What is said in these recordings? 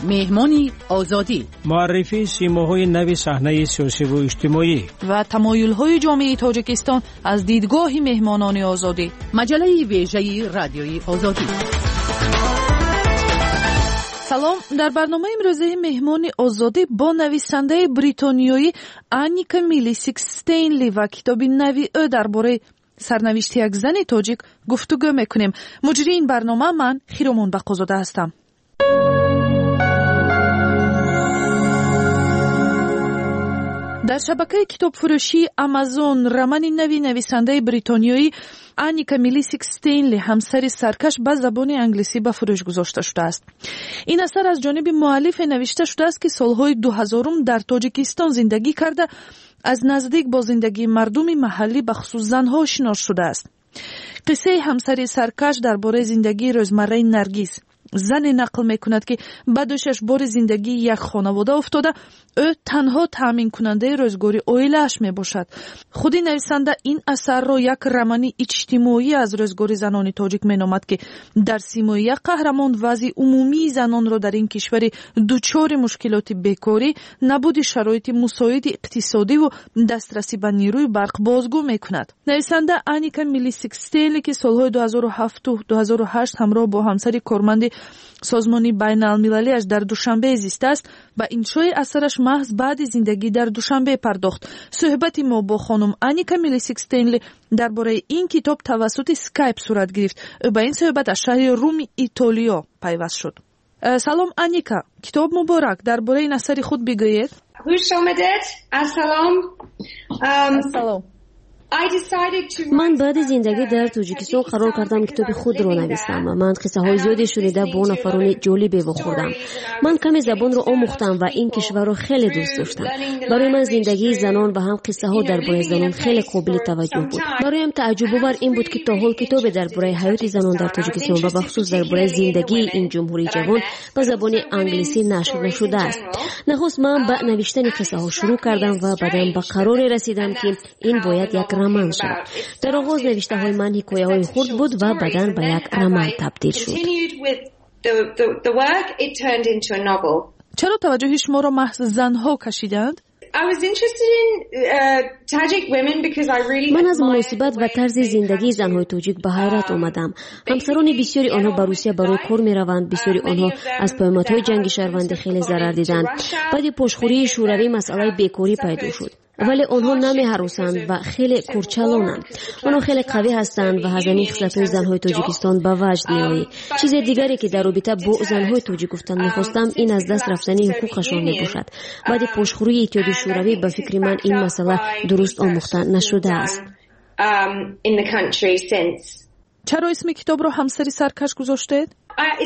مهمانی آزادی، معرفی سیماهای نو صحنه سیاسی و اجتماعی و تمایل‌های جامعه تاجیکستان از دیدگاه مهمانان آزادی. مجله ویژه رادیوی آزادی. سلام، در برنامه امروزه مهمان آزادی با نویسنده بریتانیایی آنیکا میلیسیکستینلی و کتاب نوی او درباره سرنوشت یک زن تاجیک گفتگو میکنیم. مجری این برنامه من خیرمون بقازاده هستم. در شبکه کتاب فروشی آمازون رمان نوی نویسنده بریتانیایی آنیکا میلیسیکستینلی همسر سرکش به زبان انگلیسی به فروش گذاشته شده است. این اثر از جانب مؤلف نوشته شده است که سالهای 2000 در تاجیکستان زندگی کرده از نزدیک با زندگی مردم محلی به خصوص زنها آشنا شده است. قصه همسر سرکش درباره زندگی روزمره نرگیس، زن نقل میکند که بعد از 6 بار زندگی یک خانواده افتاده، او تنها تامین کننده روزگاری عائله‌اش میباشد. خودی نویسنده این اثر را یک رمان اجتماعی از روزگار زنان تاجیک مینامد که در سیمای یک قهرمان وضع عمومی زنان را در این کشور دچار مشکلات بیکاری، نبود شرایط مساعد اقتصادی و دسترسی به نیروی برق بازگو میکند. نویسنده آنیکا میلیسیکستینلی که سالهای 2007 و 2008 همراه با همسر کارمند سازمانی بین المللیش در دوشنبه زیسته است، با انشای اثرش محض بعد زندگی در دوشنبه پرداخت. صحبت ما با خانم آنیکا میلیسیکستینلی درباره این کتاب توسط اسکایپ صورت گرفت. با این صحبت از شهر روم ایتالیا پیوست شد. سلام آنیکا، کتاب مبارک، درباره این اثر خود بگویید. خوش آمدید. سلام. من بعد زندگی در تاجیکستان قرار کردم کتاب خود را نویسم و من قصه های زیادی شنیده با نفران جالبی خوردم. من کمی زبان را آموختم و این کشور را خیلی دوست داشتم. برای من زندگی زنان و هم قصه ها درباره زنان خیلی قابل توجه بود. برایم تعجب آور این بود که تا حال کتاب درباره حیات زنان در تاجیکستان و بخصوص درباره زندگی این جمهوری جوان به زبان انگلیسی نشر نشده است. نخست من به نوشتن قصه ها شروع کردم و بعداً به قرار رسیدم که این باید یک رمان شد. در آغاز نوشته های من حکایه های خرد بود و بعداً به یک رمان تبدیل شد. چرا توجه شما را محض زنها کشیدند؟ من از مناسبت و طرز زندگی زنهای تاجیک به حیرت آمدم. همسران بسیاری آنها به روسیه برای کار می روند. بسیاری آنها از پیامدهای جنگ شهروندی خیلی ضرر دیدند. بعد پشتخوری شوروی مسئله بیکاری پیدا شد. ولی آنها نمی هراسند و خیلی کورچلانند. آنها خیلی قوی هستند و از این خصلت‌های زنهای تاجیکستان به وجد می‌آید. چیز دیگری که در رابطه با زنهای تاجیک گفتن می‌خواستم این از دست رفتن حقوقشان میباشد. بعد پشتخوری اتحادیه شوروی به فکر من این مسئله درست آموخته نشده است. چرا اسم کتاب را همسر سرکش گذاشتید؟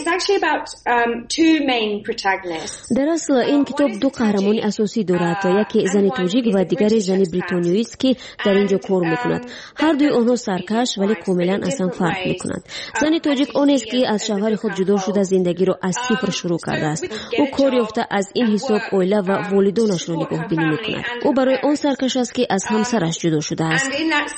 در اصل این کتاب دو قهرمان اساسی دارد، یکی زن تاجیک و دیگری زن بریتانیایی است که در اینجا کار میکند. هر دوی آنها سرکش ولی کاملا اصلا فرق میکنند. زن تاجیک آن است که از شوهر خود جدا شده زندگی را از صفر شروع کرده است. او کار یافته از این حساب عائله و والدانش را نگاه بینی میکند. او برای آن سرکش است که از همسرش جدا شده است.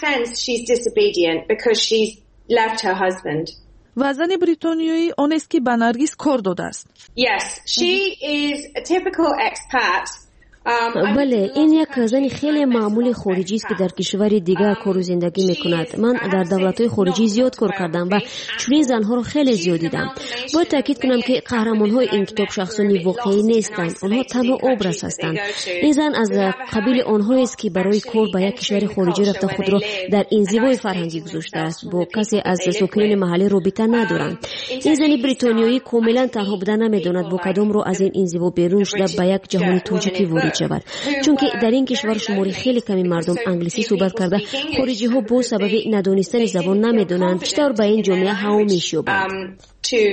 left her husband. و زن بریتانیایی آن است که به نرگس کار داده است. Yes, she is a typical expat. بله، این یک زن خیلی معمولی خارجی است که در کشور دیگر کار و زندگی میکند. من در دولت‌های خارجی زیاد کار کردم و چنین زنها رو خیلی زیاد دیدم. باید تاکید کنم که قهرمان‌های این کتاب شخصانی واقعی نیستند. آنها تنها ابراز هستند. این زن از قبیل آنهایی است که برای کار به یک کشور خارجی رفته خود را در انزوای فرهنگی گذاشته است. با کسی از ساکنین محلی رابطه ندارند. این زن بریتانیایی کاملا تنها بودن نمیداند با کدام رو از این انزوا بیرون شده به یک جهان تاجیکی وارد شود. چون که در این کشور شماری خیلی کمی مردم انگلیسی صحبت کرده، خارجی ها با سبب ندانستن زبان نمیدونند بیشتر به این جامعه هوا میشوبند.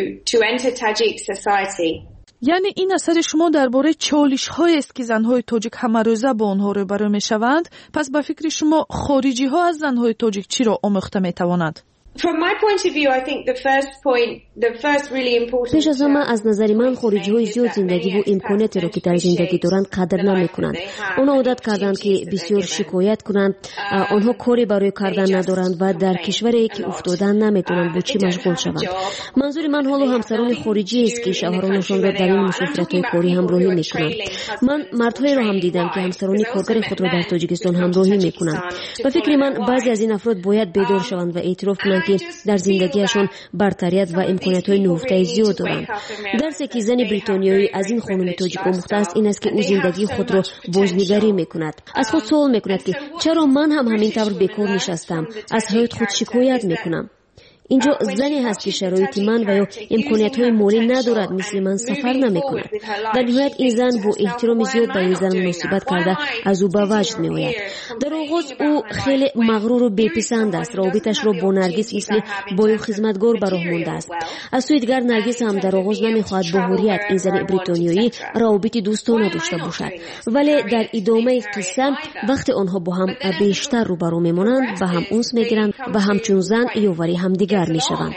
یعنی این اثر شما درباره چالش‌هایی است که زن‌های تاجیک همه روزه با آنها روبرو می‌شوند. پس به فکر شما خارجی‌ها از زن‌های تاجیک چی را آموخته می‌توانند؟ From my point of view, I think the first really important. پیش از همه از نظر من خارجی های زیاد زندگی و امکاناتی رو که در زندگی دارند قدر نمیکنند. آنها عادت کردند که بسیار شکایت کنند. آنها کاری برای کردن ندارند و در کشوری که افتادن نمیتونند با چی مشغول شوند. منظور من حالا همسران خارجی است که شوهرانشان را در این مسافرت‌های کاری همراهی میکنند. من مردهایی را هم دیدم که همسران کارگر خود را در تاجیکستان همراهی میکنند. و فکر من بعضی از این افراد باید بیدار شوند و اعتراف کنند که در زندگیشان برتریت و امکانات‌های نهفته زیاد دارند. درسی که زن بریتانیایی از این خانم تاجیک آموخته است این است که او زندگی خود را بازنگری میکند. از خود سوال میکند که چرا من هم همین طور بیکار نشستم، از حیات خود شکایت میکنم. اینجا زنی هست که شرایط من و یا امکانیت‌های مالی ندارد، مثل من سفر نمی‌کند. در نهایت این زن با احترام زیاد به این زن مناسبت کرده از او به وجد می‌آید. در آغاز او خیلی مغرور و بی‌پسند است. رابطش را با نرگس مثل با خدمتگار به راه مانده است. از سوی دیگر نرگس هم در آغاز نمی‌خواهد با حریت این زن بریتانیایی رابطه دوستانه داشته باشد. ولی در ادامه قصه وقتی آنها با هم بیشتر روبرو می‌مانند و هم انس می‌گیرند و همچون زن یاوری هم دیگر میشوند.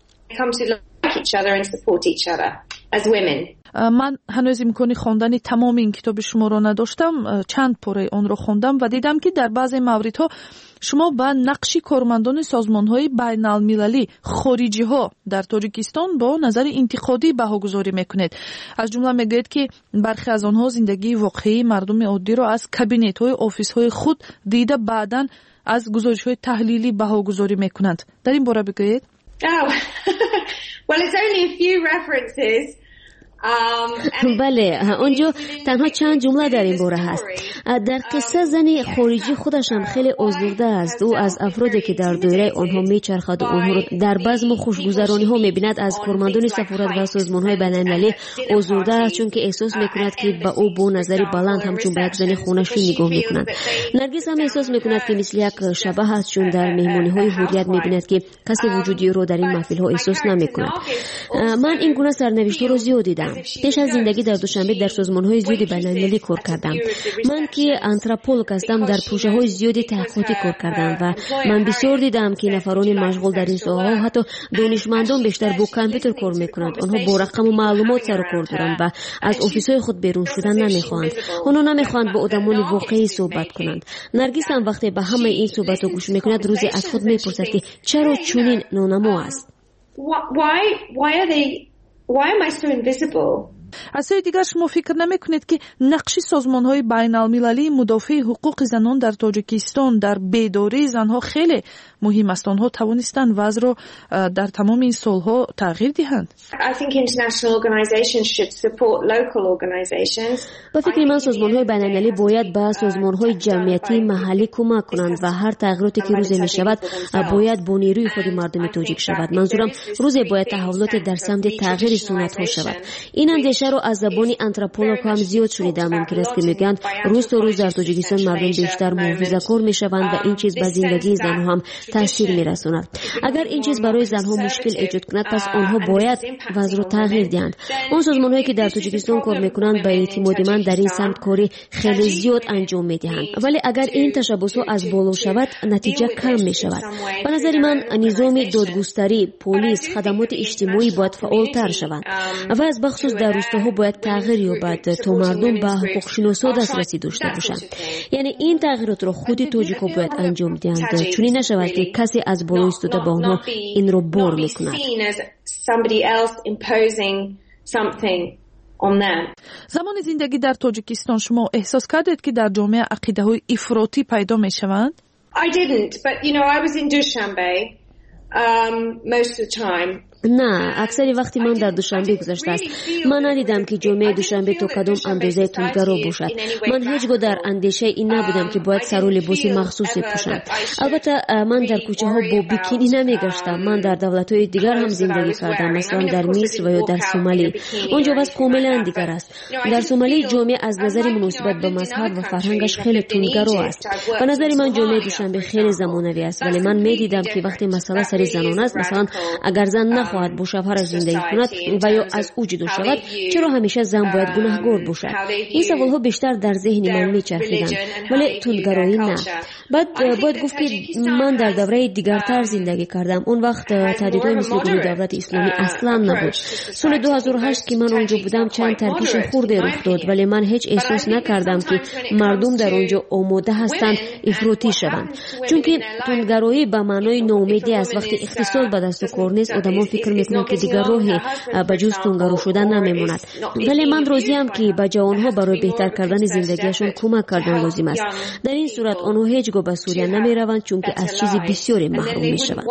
من هنوز امکانی خواندن تمام این کتاب شما را نداشتم. چند پاره آن را خواندم و دیدم که در بعضی موردها شما با نقش کارمندان سازمان‌های بین‌المللی خارجی‌ها در تاجیکستان با نظر انتقادی بهاگذاری می‌کنید. از جمله میگوید که برخی از آنها زندگی واقعی مردم عادی را از کابینت‌های آفیس‌های خود دیده بعداً از گزارش‌های تحلیلی بهاگذاری می‌کنند. در این باره بگویید. Well, it's only a few references. بله، آنجا تنها چند جمله در این باره هست. در قصه زن خارجی خودش هم خیلی آزرده است. او از افرادی که در دایره آنها میچرخد و آنها را در بزم و خوشگذرانی ها میبیند از کارمندان سفارت و سازمان های بین‌المللی آزرده است، چون که احساس میکند که به او با نظری بلند همچون به یک زن خونه‌شین نگاه میکنند. نرگس هم احساس میکند که مثل یک شبح است، چون در مهمانی های حریت میبیند که کسی وجودی رو در این محفل ها احساس نمیکند. من این گونه سرنوشت رو زیاد دیدم. پیش از زندگی در دوشنبه در سازمان‌های زیادی بین‌المللی کار کردم. من که آنتروپولوژ هستم در پروژه‌های زیادی تحقیقاتی کار کردم و من بسیار دیدم که نفران مشغول در این ساحه حتی دانشمندان بیشتر با کامپیوتر کار می‌کنند. آنها با رقم و معلومات سر و کار دارند و از آفیس‌های خود بیرون شدن نمی‌خواهند. آنها نمی‌خواهند با آدمان واقعی صحبت کنند. نرگس هم وقتی به همه این صحبت‌ها گوش می‌کند روزی از خود می‌پرسد که چرا چنین نانما است. Why am I so invisible? از سوی دیگر شما فکر نمی‌کنید که نقش سازمان‌های بین‌المللی مدافع حقوق زنان در تاجیکستان در بیداری زنها خیلی مهم است؟ آنها توانستند وضع را در تمام این سالها تغییر دهند. I think international organizations should support local organizations. با فکر من سازمان‌های بین‌المللی باید به سازمان‌های جمعیتی محلی کمک کنند و هر تغییراتی که روزی می‌شود باید با نیروی خود مردم تاجیک شود. منظورم روزی باید تحولات در سمت تغییر سنت‌ها شود. این اندیشه رو از زبان آنتروپولوژ هم زیاد شنیدم. ممکن است که میگن روز تا روز در تاجیکستان مردم بیشتر محافظه‌کار میشوند و این چیز به زندگی زنها هم تاثیر میرساند. اگر این چیز برای زنها مشکل ایجاد کند پس آنها باید وضع رو تغییر دهند. اون سازمان‌هایی که در تاجیکستان کار میکنند به اعتماد من در این سمت کاری خیلی زیاد انجام میدهند. ولی اگر این تشبس‌ها از بالا شود نتیجه کم میشود. به نظر من نظام دادگستری، پلیس، خدمات اجتماعی باید فعالتر شوند و از بخصوص در روستاها باید تغییر یابد تا مردم به حقوق شناسا دسترسی داشته باشند. یعنی این تغییرات را خود تاجیک‌ها باید انجام دهند، چون نشود که کسی از بالا ایستاده به آنها این را بار میکند. زمان زندگی در تاجیکستان شما احساس کردید که در جامعه عقیده‌های افراطی پیدا میشوند؟ I didn't, but I was in Dushanbe most of the time. نه، اکثر وقتی من در دوشنبه گذشته است. من ندیدم که جامعه دوشنبه تا کدام اندازه تندگرا باشد. من هیچگاه در اندیشه این نبودم که باید سر و لباس مخصوصی بپوشم. البته من در کوچه ها با بیکینی نمیگشتم. من در دولت‌های دیگر هم زندگی کردم، مثلا در مصر و یا در سومالی. اونجا وضع کاملا دیگر است. در سومالی جامعه از نظر مناسبت به مذهب و فرهنگش خیلی تندگرا است. به نظر من جامعه دوشنبه خیلی زمانوی است، ولی من میدیدم که وقتی مسئله سر زنان است، مثلا اگر زن میخواهد با شوهرش زندگی کند و یا از او جدا شود، چرا همیشه زن باید گناهکار باشد؟ این سوالها بیشتر در ذهن من میچرخیدند، ولی تندگرایی نه. بعد باید گفت که من در دوره دیگرتر زندگی کردم. اون وقت تهدیدهای مثل دولت اسلامی اصلا نبود. سال 2008 که من اونجا بودم چند ترکیش خورده رخ داد، ولی من هیچ احساس نکردم که مردم در اونجا آماده هستند افراطی شوند، چون که تندگرایی به معنای ناامیدی است. وقتی اقتصاد به دست و کار نیست، آدم‌ها فکر میکنند که دیگر راهی به جز تندگرا شدن نمیماند. ولی من راضیم که به جوانها برای بهتر کردن زندگیشون کمک کردن لازم است. در این صورت آنها هیچگاه به سوریه نمیروند، چون که از چیز بسیاری محروم میشوند.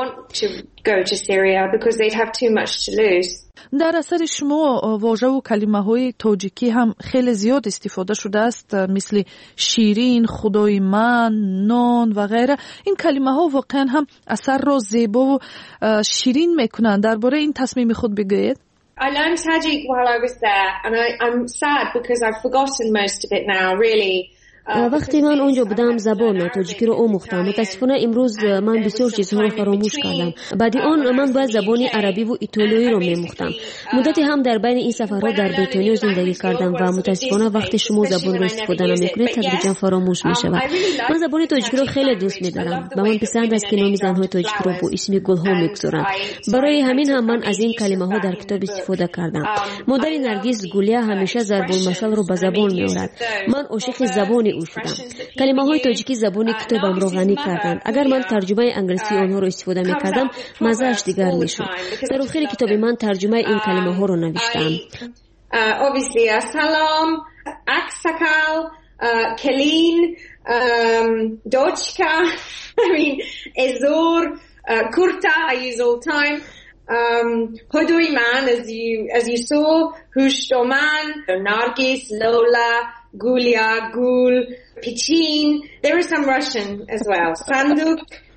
در اثر شما واژه و کلمه های تاجیکی هم خیلی زیاد استفاده شده است، مثل شیرین، خدای من، نان و غیره. این کلمه ها واقعا هم اثر را زیبا و شیرین میکنند. درباره این تصمیم خود بگویید. I learned Tajik while I was there, and I'm sad because I've forgotten most of it now, really. وقتی من اونجا بودم زبان تاجیکی رو آموختم. متاسفانه امروز من بسیار چیزها رو فراموش کردم. بعد آن من باید زبان عربی و ایتالیایی رو می‌آموختم. مدتی هم در بین این سفرها در بریتانیا زندگی کردم و متاسفانه وقتی شما زبان رو استفاده نمی‌کنید تدریجا فراموش می‌شود. من زبان تاجیکی رو خیلی دوست می‌دارم. به من پسند است که نام زن‌های تاجیکی رو با اسم گل‌ها می‌گذارند. برای همین هم من از این کلمه‌ها در کتاب استفاده کردم. مادر نرگس گولیا همیشه ضرب المثل رو به زبان می‌آورد. من عاشق زبان او شدم. کلمه‌های تاجیکی زبان کتابم رو غنی کردند. اگر من ترجمه انگلیسی آنها رو استفاده می‌کردم، مزه‌اش دیگر می‌شد. در آخر کتاب من ترجمه این کلمه‌ها رو نوشتم. Obviously salam, aksakal, kelin, dochka, I mean ezor, kurta I use all the time. Hodoy man as you saw, Hushtoman, Nargis, Lola, Gulia, Gul, Pichin. There is some Russian as well. Sanduk,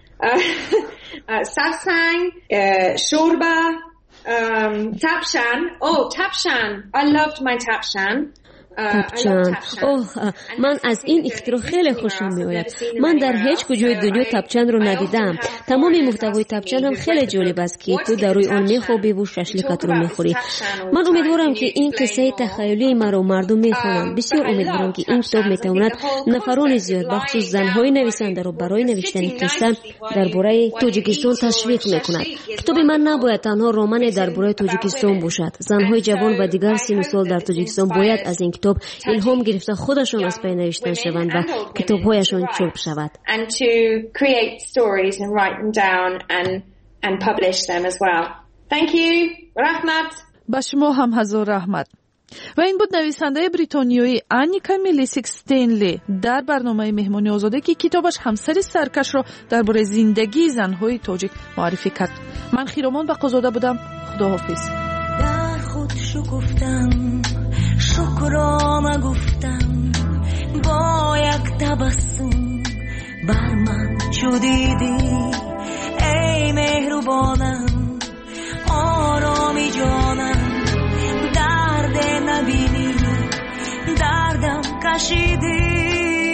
Safsang, Shorba, Tapshan. Oh, Tapshan. I loved my Tapshan. تپچان. من از این اختراع خیلی خوشم میآید. من در هیچ کجای دنیا تپچان رو ندیدم. تمام محتوای تپچان هم خیلی جالب است که تو در روی آن میخوابی و ششلیکت رو میخوری. من امیدوارم که این قصه تخیلی مرا مردم میخوانند. بسیار امیدوارم که این کتاب میتواند نفران زیاد بخصوص زنهای نویسنده رو برای نوشتن قصه درباره تاجیکستان تشویق میکند. کتاب من نباید تنها رمان درباره تاجیکستان باشد. زنهای جوان و دیگر سن و سال در تاجیکستان باید از این کتاب الهام گرفته خودشون از پی نوشتن شوند و کتاب‌هایشون چاپ شود. And to create stories and write them down and publish them as well. Thank you. رحمت. با شما هم هزار رحمت. و این بود نویسنده بریتانیایی آنیکا میلیسیک استینلی در برنامه مهمانی آزاده که کتابش همسر سرکش را درباره زندگی زن‌های تاجیک معرفی کرد. من خیرامان بقازاده بودم. خداحافظ. در خود شکفتم شکرام گفتم با یک تبسم بر من شدیدی ای مهربانم آرامی جانم درد نبینی دردم کشیدی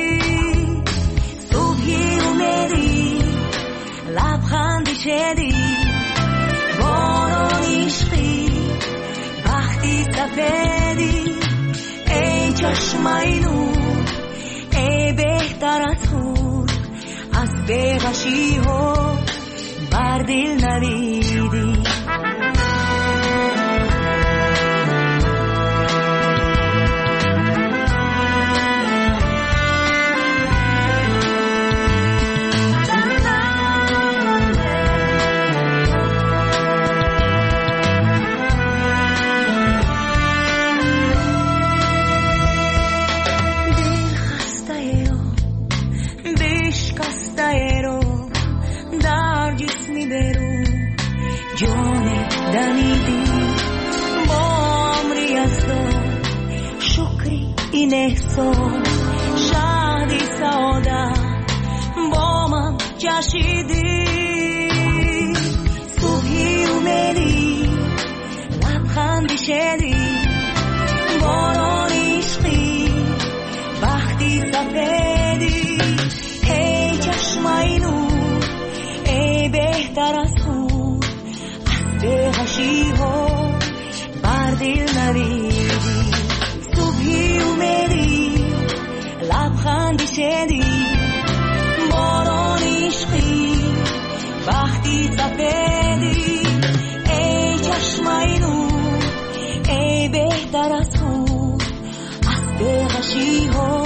صبحی اومدی لبخندی شدی باران عشقی وقتی سفیدی ای چشمای نور ای بهتر از هور از بیغشی ها بر دل ندیدی احسان شادی سعادت با من جشیدی صبحی اومدی لبخندی شدی باران عشقی وقتی سفیدی ای چشمای نور ای بهتر از خود از بغشی بیشتر از خون اسب غشی ها